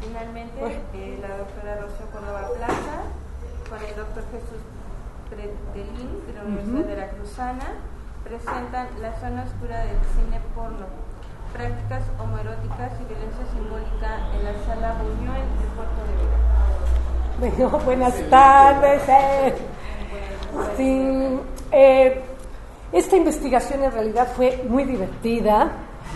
Finalmente, la doctora Rocío Córdoba Plaza, con el doctor Jesús Pretelín, de la Universidad Veracruzana, presentan La zona oscura del cine porno, prácticas homoeróticas y violencia simbólica en la sala Buñuel del Puerto de Veracruz. Bueno, buenas tardes. Sí, esta investigación en realidad fue muy divertida.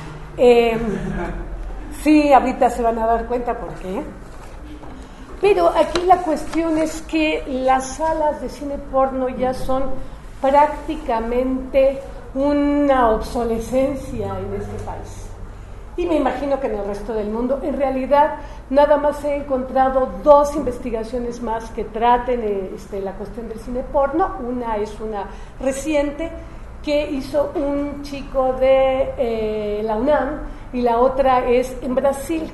Sí, ahorita se van a dar cuenta por qué. Pero aquí la cuestión es que las salas de cine porno ya son prácticamente una obsolescencia en este país. Y me imagino que en el resto del mundo. En realidad, nada más he encontrado 2 investigaciones más que traten la cuestión del cine porno. Una es una reciente que hizo un chico de la UNAM y la otra es en Brasil.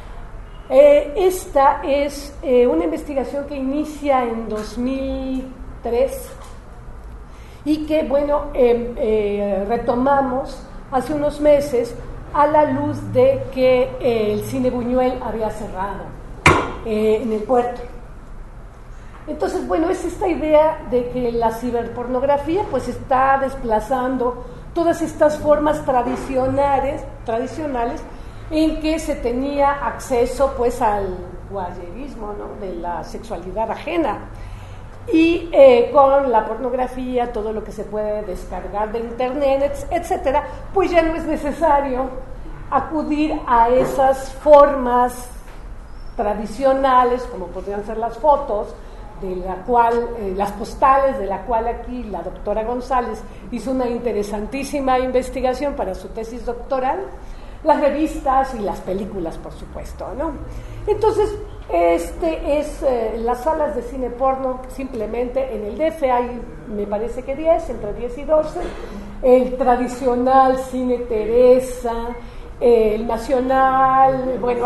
Esta es una investigación que inicia en 2003 y que, bueno, retomamos hace unos meses a la luz de que el cine Buñuel había cerrado en el puerto. Entonces, bueno, es esta idea de que la ciberpornografía pues está desplazando todas estas formas tradicionales en que se tenía acceso pues al voyerismo, ¿no?, de la sexualidad ajena. Y con la pornografía, todo lo que se puede descargar de internet, etcétera, pues ya no es necesario acudir a esas formas tradicionales, como podrían ser las fotos, de la cual, las postales, de la cual aquí la doctora González hizo una interesantísima investigación para su tesis doctoral, las revistas y las películas, por supuesto, ¿no? Entonces, las salas de cine porno, simplemente en el DF hay, me parece que 10, entre 10 y 12, el tradicional Cine Teresa, el Nacional, bueno,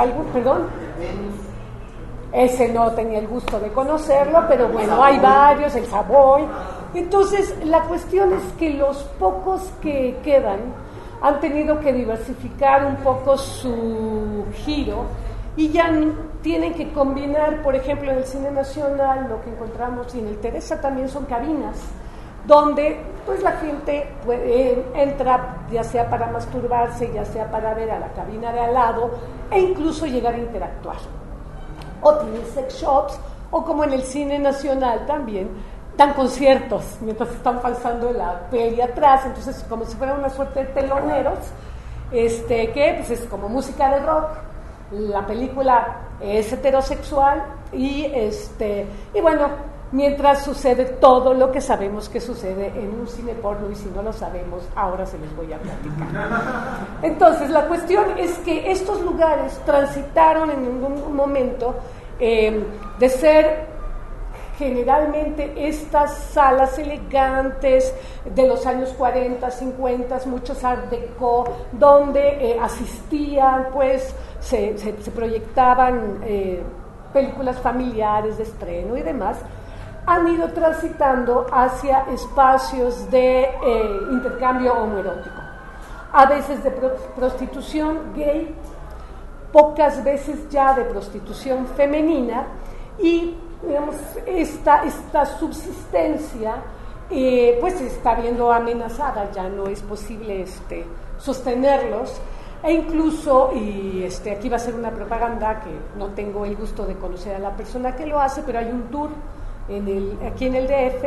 ese no tenía el gusto de conocerlo, pero bueno, hay varios, el Savoy. Entonces, la cuestión es que los pocos que quedan han tenido que diversificar un poco su giro y ya tienen que combinar, por ejemplo, en el Cine Nacional, lo que encontramos, y en el Teresa también son cabinas, donde pues la gente entra, ya sea para masturbarse, ya sea para ver a la cabina de al lado, e incluso llegar a interactuar. O tienen sex shops, o como en el Cine Nacional también, dan conciertos mientras están pasando la peli atrás, entonces como si fuera una suerte de teloneros, que pues es como música de rock, la película es heterosexual y bueno, mientras sucede todo lo que sabemos que sucede en un cine porno, y si no lo sabemos, ahora se les voy a platicar. Entonces, la cuestión es que estos lugares transitaron en un momento de ser generalmente estas salas elegantes de los años 40, 50, muchos art déco, donde asistían, pues se proyectaban películas familiares de estreno y demás, han ido transitando hacia espacios de intercambio homoerótico, a veces de prostitución gay, pocas veces ya de prostitución femenina, y digamos, esta subsistencia pues se está viendo amenazada, ya no es posible sostenerlos, e incluso, y aquí va a ser una propaganda que no tengo el gusto de conocer a la persona que lo hace, pero hay un tour aquí en el DF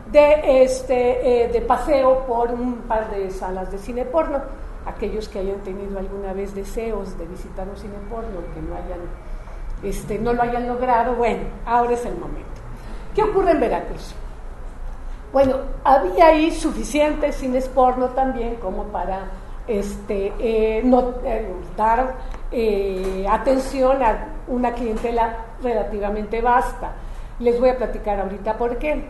de paseo por un par de salas de cine porno. Aquellos que hayan tenido alguna vez deseos de visitar un cine porno que no lo hayan logrado, bueno, ahora es el momento. ¿Qué ocurre en Veracruz? Bueno, había ahí suficientes cines porno también como para dar atención a una clientela relativamente vasta. Les voy a platicar ahorita por qué.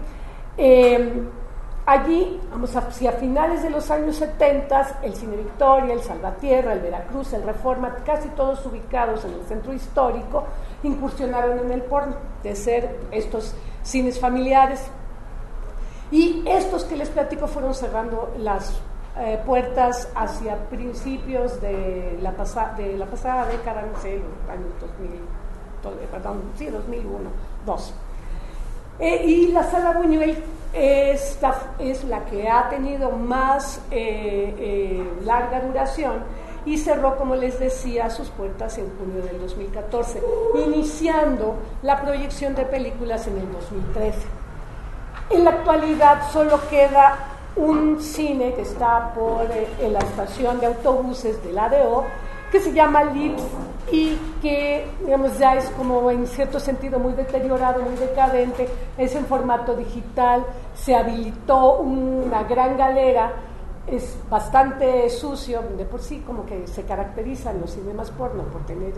Allí, vamos hacia finales de los años 70, el Cine Victoria, el Salvatierra, el Veracruz, el Reforma, casi todos ubicados en el centro histórico, incursionaron en el porno, de ser estos cines familiares. Y estos que les platico fueron cerrando las puertas hacia principios de la pasada década, no sé, los años 2001, 2. Y la Sala Buñuel es la que ha tenido más larga duración y cerró, como les decía, sus puertas en junio del 2014, iniciando la proyección de películas en el 2013. En la actualidad solo queda un cine que está en la estación de autobuses del ADO, que se llama Lips y que, digamos, ya es como en cierto sentido muy deteriorado, muy decadente, es en formato digital, se habilitó una gran galera, es bastante sucio, de por sí como que se caracterizan los cinemas porno por tener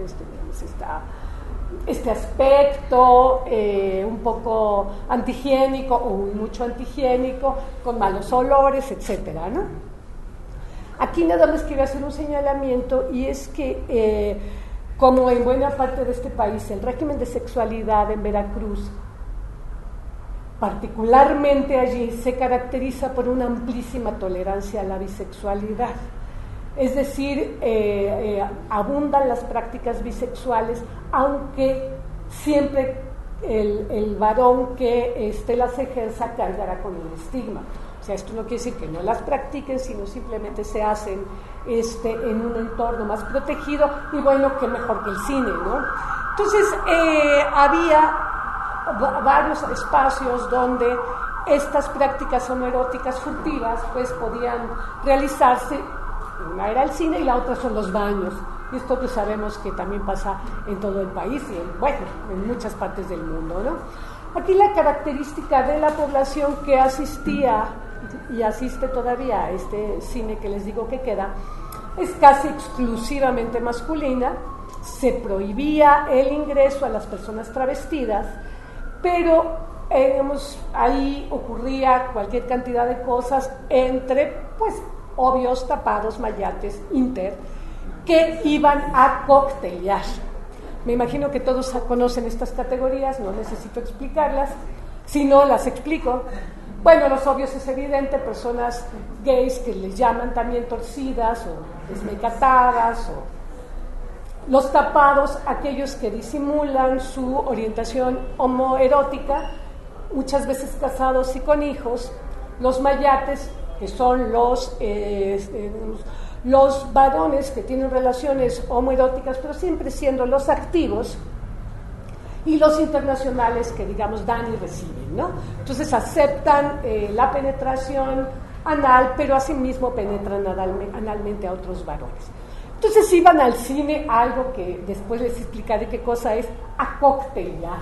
este aspecto un poco antihigiénico o mucho antihigiénico, con malos olores, etcétera, ¿no? Aquí nada más quiero hacer un señalamiento, y es que como en buena parte de este país el régimen de sexualidad en Veracruz, particularmente allí, se caracteriza por una amplísima tolerancia a la bisexualidad. Es decir, abundan las prácticas bisexuales, aunque siempre el varón que las ejerza cargará con un estigma. O sea, esto no quiere decir que no las practiquen, sino simplemente se hacen en un entorno más protegido, y bueno, qué mejor que el cine, ¿no? Entonces, había varios espacios donde estas prácticas homoeróticas furtivas pues podían realizarse. Una era el cine y la otra son los baños. Y esto pues sabemos que también pasa en todo el país y en muchas partes del mundo, ¿no? Aquí la característica de la población que asistía y asiste todavía a este cine que les digo que queda es casi exclusivamente masculina. Se prohibía el ingreso a las personas travestidas, pero ahí ocurría cualquier cantidad de cosas entre, pues, obvios tapados, mayates, que iban a coctelear. Me imagino que todos conocen estas categorías, no necesito explicarlas, si no las explico. Bueno, los obvios es evidente, personas gays que les llaman también torcidas o desmecatadas, o los tapados, aquellos que disimulan su orientación homoerótica, muchas veces casados y con hijos, los mayates, que son los varones que tienen relaciones homoeróticas, pero siempre siendo los activos, y los internacionales que, digamos, dan y reciben, ¿no? Entonces aceptan la penetración anal, pero asimismo penetran analmente a otros varones. Entonces iban al cine, algo que después les explicaré qué cosa es, a coctelear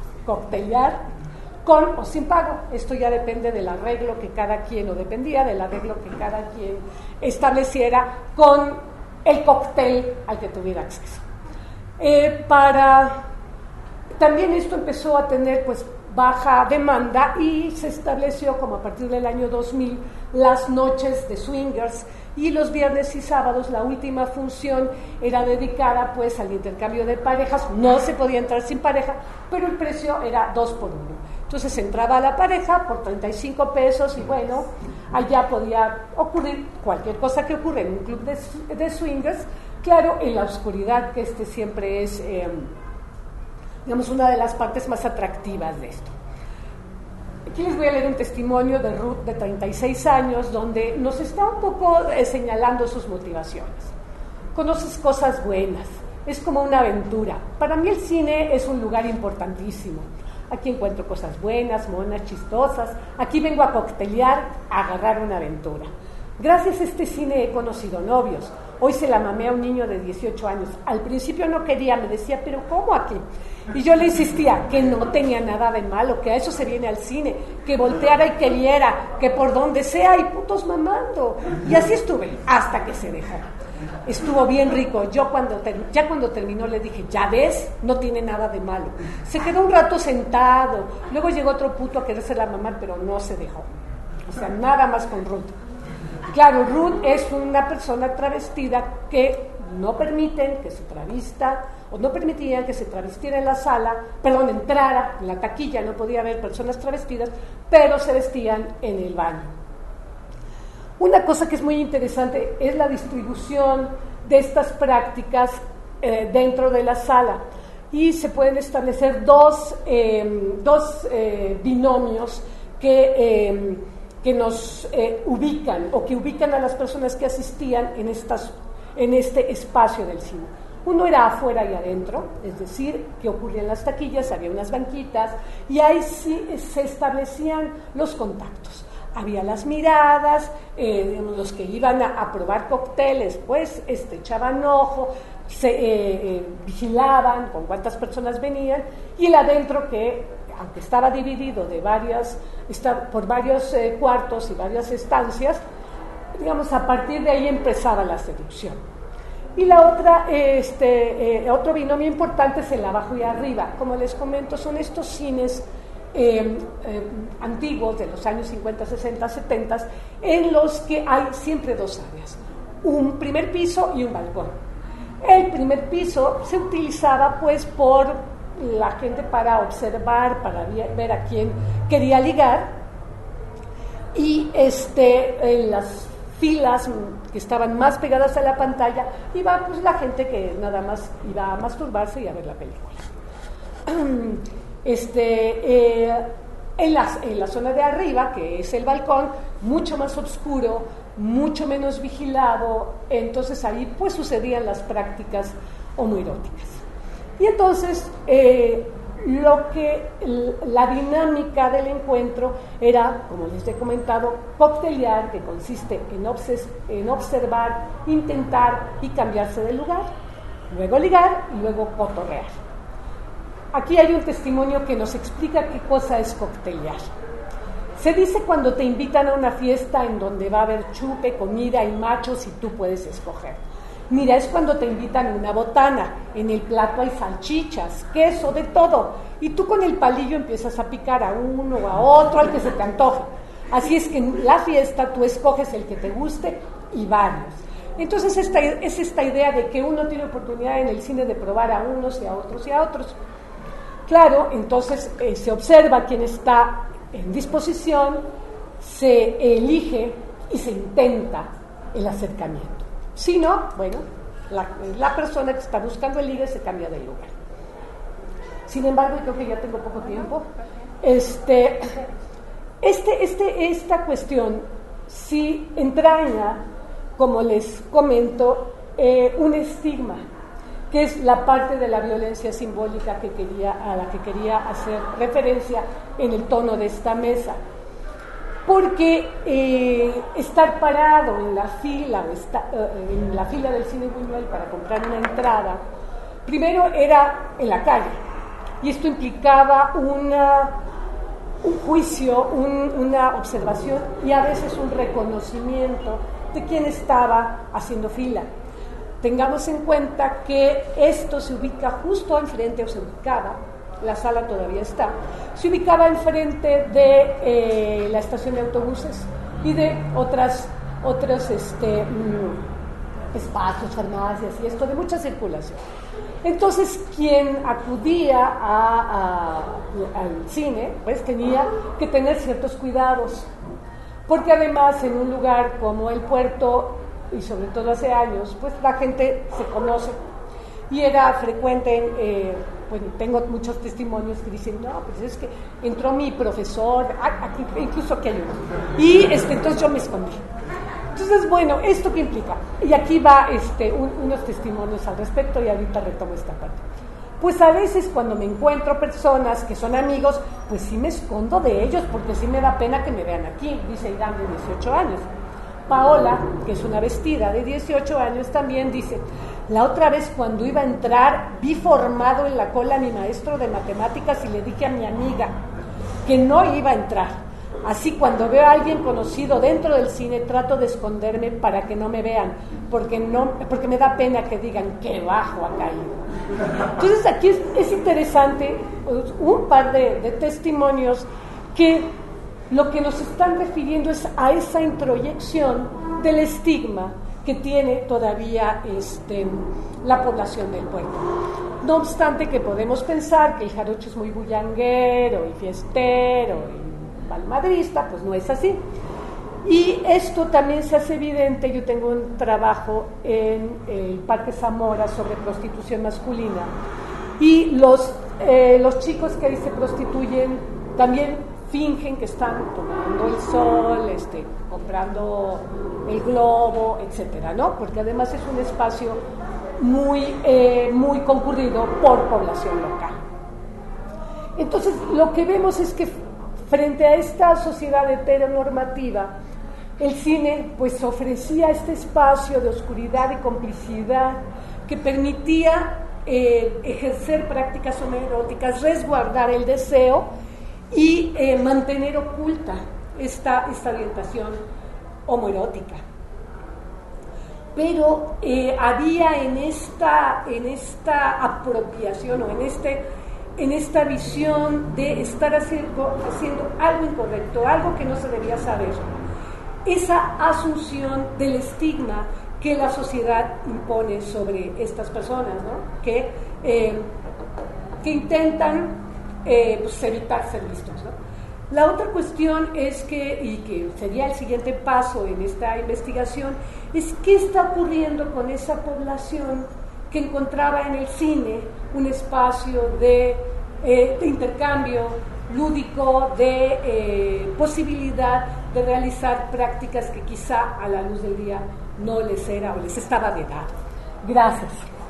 con o sin pago. Esto ya depende del arreglo que cada quien, o dependía del arreglo que cada quien estableciera con el cóctel al que tuviera acceso. También esto empezó a tener pues baja demanda y se estableció como a partir del año 2000 las noches de swingers, y los viernes y sábados la última función era dedicada pues al intercambio de parejas. No se podía entrar sin pareja, pero el precio era 2 por 1. Entonces entraba la pareja por 35 pesos y bueno, allá podía ocurrir cualquier cosa que ocurre en un club de swingers, claro, en la oscuridad, que siempre es digamos una de las partes más atractivas de esto. Aquí les voy a leer un testimonio de Ruth, de 36 años, donde nos está un poco señalando sus motivaciones. Conoces cosas buenas, es como una aventura. Para mí el cine es un lugar importantísimo. Aquí encuentro cosas buenas, monas, chistosas. Aquí vengo a coctelear, a agarrar una aventura. Gracias a este cine he conocido novios. Hoy se la mamé a un niño de 18 años. Al principio no quería, me decía, ¿pero cómo aquí? Y yo le insistía que no tenía nada de malo, que a eso se viene al cine, que volteara y que viera, que por donde sea hay putos mamando. Y así estuve, hasta que se dejó. Estuvo bien rico. Yo cuando terminó le dije, ya ves, no tiene nada de malo. Se quedó un rato sentado, luego llegó otro puto a quererse la mamar, pero no se dejó. O sea, nada más con Ruth. Claro, Ruth es una persona travestida que no permiten que se travista, o no permitían que se travestiera en la sala, entrara en la taquilla, no podía haber personas travestidas, pero se vestían en el baño. Una cosa que es muy interesante es la distribución de estas prácticas dentro de la sala. y se pueden establecer dos binomios que nos ubican o que ubican a las personas que asistían en este espacio del cine. Uno era afuera y adentro, es decir, que ocurría en las taquillas, había unas banquitas y ahí sí se establecían los contactos. Había las miradas, los que iban a probar cócteles, pues echaban ojo, se vigilaban con cuántas personas venían, y el adentro, que aunque estaba dividido por varios cuartos y varias estancias, digamos, a partir de ahí empezaba la seducción. Y la otra, otro binomio importante es el abajo y arriba. Como les comento, son estos cines antiguos de los años 50, 60, 70, en los que hay siempre dos áreas, un primer piso y un balcón. El primer piso se utilizaba pues por la gente para observar, para ver a quién quería ligar, y en las filas que estaban más pegadas a la pantalla iba pues la gente que nada más iba a masturbarse y a ver la película. En la zona de arriba, que es el balcón, mucho más oscuro, mucho menos vigilado, entonces ahí pues sucedían las prácticas homoeróticas. Y entonces la dinámica del encuentro era, como les he comentado, coctelear, que consiste en observar, intentar y cambiarse de lugar, luego ligar y luego cotorrear. Aquí hay un testimonio que nos explica qué cosa es coctelear. Se dice cuando te invitan a una fiesta en donde va a haber chupe, comida y machos y tú puedes escoger. Mira, es cuando te invitan a una botana, en el plato hay salchichas, queso, de todo, y tú con el palillo empiezas a picar a uno o a otro, al que se te antoje. Así es que en la fiesta tú escoges el que te guste y varios. Entonces es esta idea de que uno tiene oportunidad en el cine de probar a unos y a otros y a otros. Claro, entonces se observa quién está en disposición, se elige y se intenta el acercamiento. Si no, bueno, la persona que está buscando el ligue se cambia de lugar. Sin embargo, creo que ya tengo poco tiempo. Esta cuestión sí entraña, como les comento, un estigma, que es la parte de la violencia simbólica a la que quería hacer referencia en el tono de esta mesa. Porque estar parado en la fila del Cine Buñuel para comprar una entrada, primero era en la calle, y esto implicaba un juicio, una observación y a veces un reconocimiento de quién estaba haciendo fila. Tengamos en cuenta que esto se ubica justo enfrente, o se ubicaba, la sala todavía está, se ubicaba enfrente de la estación de autobuses y de otros espacios, farmacias y esto, de mucha circulación. Entonces, quien acudía al cine, pues tenía que tener ciertos cuidados, porque además en un lugar como el Puerto, y sobre todo hace años, pues la gente se conoce, y era frecuente, pues tengo muchos testimonios que dicen, no, pues es que entró mi profesor, aquí, incluso aquí hay uno, y entonces yo me escondí. Entonces, bueno, ¿esto qué implica? Y aquí va unos testimonios al respecto, y ahorita retomo esta parte. Pues a veces cuando me encuentro personas que son amigos, pues sí me escondo de ellos, porque sí me da pena que me vean aquí, dice Irán, de 18 años. Paola, que es una vestida de 18 años, también dice, la otra vez cuando iba a entrar, vi formado en la cola a mi maestro de matemáticas y le dije a mi amiga que no iba a entrar. Así, cuando veo a alguien conocido dentro del cine, trato de esconderme para que no me vean, porque me da pena que digan qué bajo ha caído. Entonces aquí es interesante un par de testimonios que lo que nos están refiriendo es a esa introyección del estigma que tiene todavía la población del pueblo. No obstante que podemos pensar que el jarocho es muy bullanguero y fiestero y palmadrista, pues no es así. Y esto también se hace evidente. Yo tengo un trabajo en el Parque Zamora sobre prostitución masculina, y los chicos que ahí se prostituyen también fingen que están tomando el sol, comprando el globo, etcétera, ¿no? Porque además es un espacio muy concurrido por población local. Entonces, lo que vemos es que frente a esta sociedad heteronormativa, el cine pues ofrecía este espacio de oscuridad y complicidad que permitía ejercer prácticas homoeróticas, resguardar el deseo y mantener oculta esta orientación homoerótica. Pero había en esta apropiación o en esta visión de estar haciendo algo incorrecto, algo que no se debía saber, esa asunción del estigma que la sociedad impone sobre estas personas, ¿no? que intentan pues evitar ser vistos, ¿no? La otra cuestión es que sería el siguiente paso en esta investigación, es qué está ocurriendo con esa población que encontraba en el cine un espacio de intercambio lúdico, de posibilidad de realizar prácticas que quizá a la luz del día no les era o les estaba vedado. Gracias.